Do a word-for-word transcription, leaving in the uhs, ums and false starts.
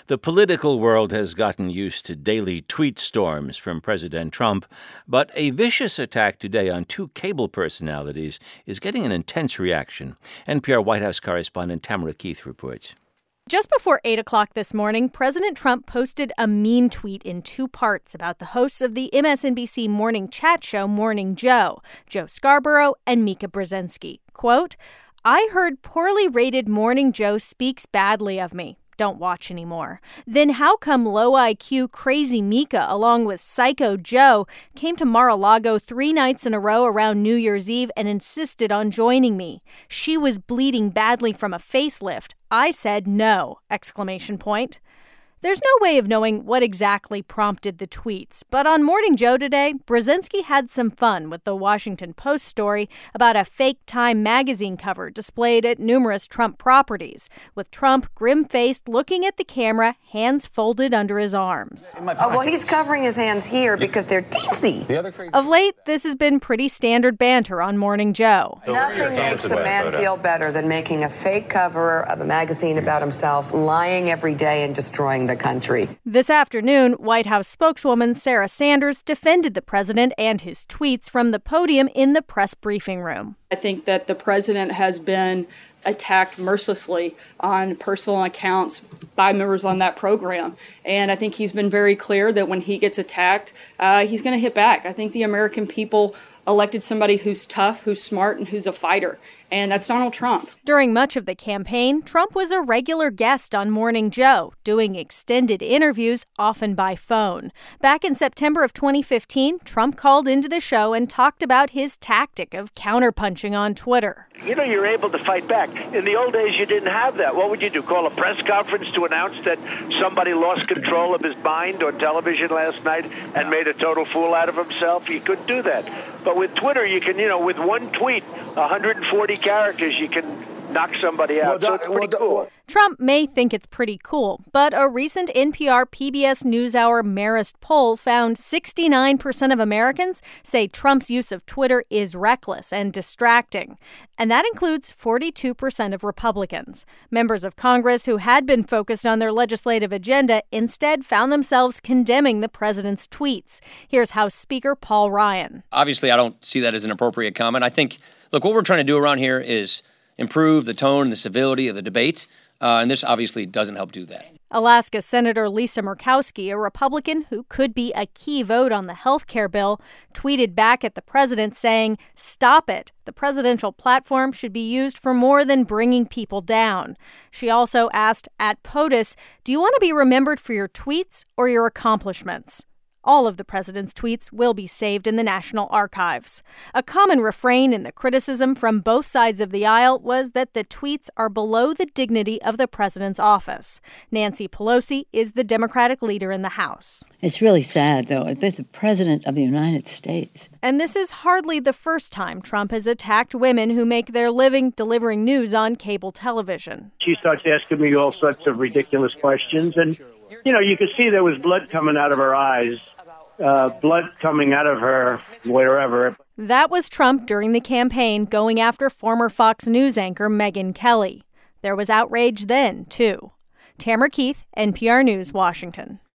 The political world has gotten used to daily tweet storms from President Trump, but a vicious attack today on two cable personalities is getting an intense reaction. N P R White House correspondent Tamara Keith reports. Just before eight o'clock this morning, President Trump posted a mean tweet in two parts about the hosts of the M S N B C morning chat show Morning Joe, Joe Scarborough and Mika Brzezinski. Quote, "I heard poorly rated Morning Joe speaks badly of me. Don't watch anymore. Then how come low I Q crazy Mika along with Psycho Joe came to Mar-a-Lago three nights in a row around New Year's Eve and insisted on joining me? She was bleeding badly from a facelift. I said no!" Exclamation point. There's no way of knowing what exactly prompted the tweets, but on Morning Joe today, Brzezinski had some fun with the Washington Post story about a fake Time magazine cover displayed at numerous Trump properties, with Trump grim-faced looking at the camera, hands folded under his arms. Oh, well, he's covering his hands here because they're teensy. Of late, this has been pretty standard banter on Morning Joe. Nothing makes a man feel better than making a fake cover of a magazine about himself, lying every day and destroying the country. This afternoon, White House spokeswoman Sarah Sanders defended the president and his tweets from the podium in the press briefing room. I think that the president has been attacked mercilessly on personal accounts by members on that program. And I think he's been very clear that when he gets attacked, uh, he's going to hit back. I think the American people elected somebody who's tough, who's smart, and who's a fighter. And that's Donald Trump. During much of the campaign, Trump was a regular guest on Morning Joe, doing extended interviews, often by phone. Back in September of twenty fifteen, Trump called into the show and talked about his tactic of counterpunching on Twitter. You know, you're able to fight back. In the old days, you didn't have that. What would you do? Call a press conference to announce that somebody lost control of his mind on television last night and made a total fool out of himself? You couldn't do that. But with Twitter, you can, you know, with one tweet, one hundred forty characters, you can knock somebody out. So it's pretty cool. Trump may think it's pretty cool, but a recent N P R P B S NewsHour Marist poll found sixty-nine percent of Americans say Trump's use of Twitter is reckless and distracting. And that includes forty-two percent of Republicans. Members of Congress who had been focused on their legislative agenda instead found themselves condemning the president's tweets. Here's House Speaker Paul Ryan. Obviously, I don't see that as an appropriate comment. I think, look, what we're trying to do around here is improve the tone and the civility of the debate, uh, and this obviously doesn't help do that. Alaska Senator Lisa Murkowski, a Republican who could be a key vote on the health care bill, tweeted back at the president saying, "Stop it. The presidential platform should be used for more than bringing people down." She also asked at POTUS, "Do you want to be remembered for your tweets or your accomplishments?" All of the president's tweets will be saved in the National Archives. A common refrain in the criticism from both sides of the aisle was that the tweets are below the dignity of the president's office. Nancy Pelosi is the Democratic leader in the House. It's really sad, though. It's the president of the United States. And this is hardly the first time Trump has attacked women who make their living delivering news on cable television. She starts asking me all sorts of ridiculous questions, and, you know, you could see there was blood coming out of her eyes. Uh, blood coming out of her wherever. That was Trump during the campaign going after former Fox News anchor Megyn Kelly. There was outrage then, too. Tamara Keith, N P R News, Washington.